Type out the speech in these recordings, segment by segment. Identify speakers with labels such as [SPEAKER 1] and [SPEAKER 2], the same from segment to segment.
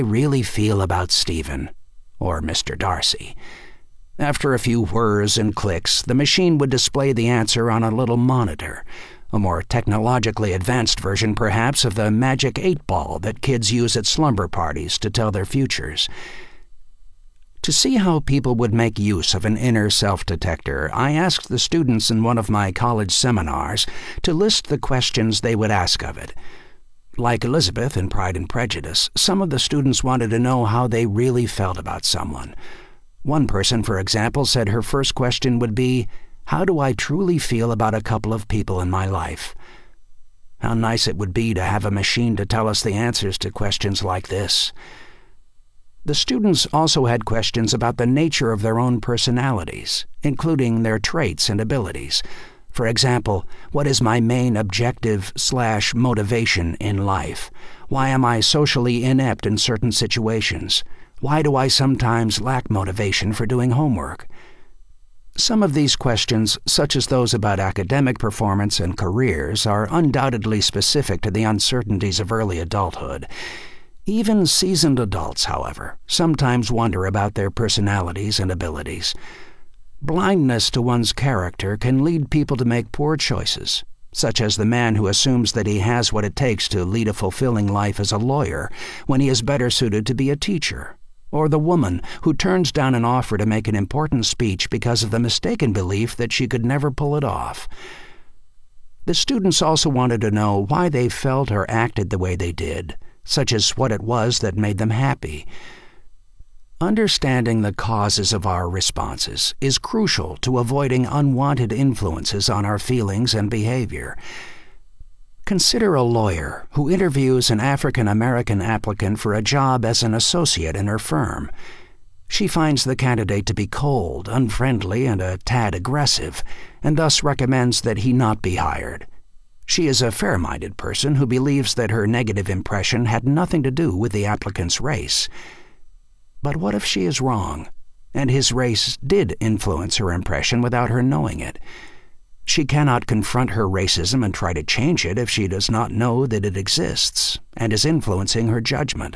[SPEAKER 1] really feel about Stephen, or Mr. Darcy. After a few whirs and clicks, the machine would display the answer on a little monitor, a more technologically advanced version perhaps of the magic 8-ball that kids use at slumber parties to tell their futures. To see how people would make use of an inner self-detector, I asked the students in one of my college seminars to list the questions they would ask of it. Like Elizabeth in Pride and Prejudice, some of the students wanted to know how they really felt about someone. One person, for example, said her first question would be, "How do I truly feel about a couple of people in my life?" How nice it would be to have a machine to tell us the answers to questions like this. The students also had questions about the nature of their own personalities, including their traits and abilities. For example, what is my main objective/motivation in life? Why am I socially inept in certain situations? Why do I sometimes lack motivation for doing homework? Some of these questions, such as those about academic performance and careers, are undoubtedly specific to the uncertainties of early adulthood. Even seasoned adults, however, sometimes wonder about their personalities and abilities. Blindness to one's character can lead people to make poor choices, such as the man who assumes that he has what it takes to lead a fulfilling life as a lawyer when he is better suited to be a teacher, or the woman who turns down an offer to make an important speech because of the mistaken belief that she could never pull it off. The students also wanted to know why they felt or acted the way they did, such as what it was that made them happy. Understanding the causes of our responses is crucial to avoiding unwanted influences on our feelings and behavior. Consider a lawyer who interviews an African-American applicant for a job as an associate in her firm. She finds the candidate to be cold, unfriendly, and a tad aggressive, and thus recommends that he not be hired. She is a fair-minded person who believes that her negative impression had nothing to do with the applicant's race. But what if she is wrong, and his race did influence her impression without her knowing it? She cannot confront her racism and try to change it if she does not know that it exists and is influencing her judgment.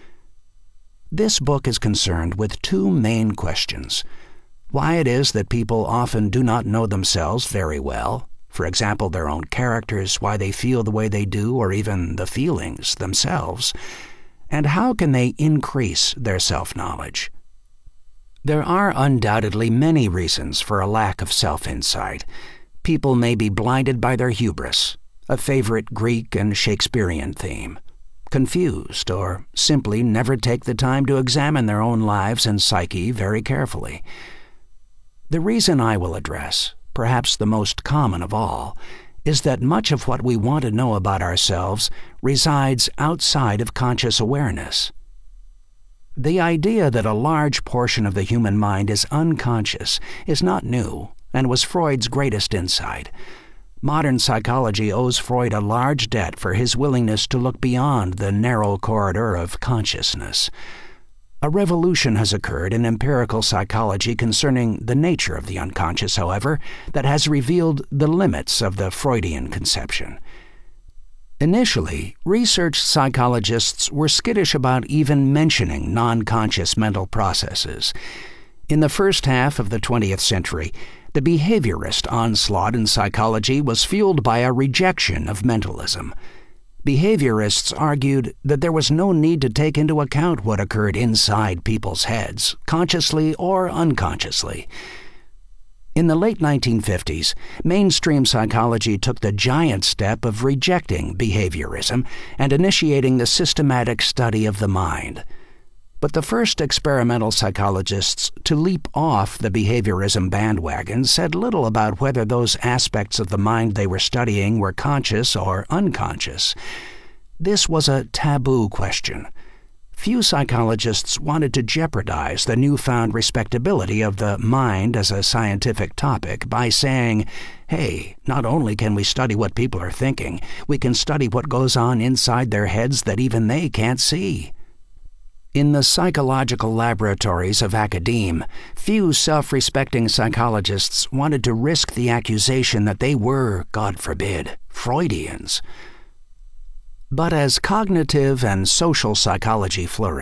[SPEAKER 1] This book is concerned with two main questions: why it is that people often do not know themselves very well, for example, their own characters, why they feel the way they do, or even the feelings themselves, and how can they increase their self-knowledge. There are undoubtedly many reasons for a lack of self-insight. People may be blinded by their hubris, a favorite Greek and Shakespearean theme, confused, or simply never take the time to examine their own lives and psyche very carefully. The reason I will address, perhaps the most common of all, is that much of what we want to know about ourselves resides outside of conscious awareness. The idea that a large portion of the human mind is unconscious is not new and was Freud's greatest insight. Modern psychology owes Freud a large debt for his willingness to look beyond the narrow corridor of consciousness. A revolution has occurred in empirical psychology concerning the nature of the unconscious, however, that has revealed the limits of the Freudian conception. Initially, research psychologists were skittish about even mentioning non-conscious mental processes. In the first half of the 20th century, the behaviorist onslaught in psychology was fueled by a rejection of mentalism. Behaviorists argued that there was no need to take into account what occurred inside people's heads, consciously or unconsciously. In the late 1950s, mainstream psychology took the giant step of rejecting behaviorism and initiating the systematic study of the mind. But the first experimental psychologists to leap off the behaviorism bandwagon said little about whether those aspects of the mind they were studying were conscious or unconscious. This was a taboo question. Few psychologists wanted to jeopardize the newfound respectability of the mind as a scientific topic by saying, hey, not only can we study what people are thinking, we can study what goes on inside their heads that even they can't see. In the psychological laboratories of academe, few self-respecting psychologists wanted to risk the accusation that they were, God forbid, Freudians. But as cognitive and social psychology flourished,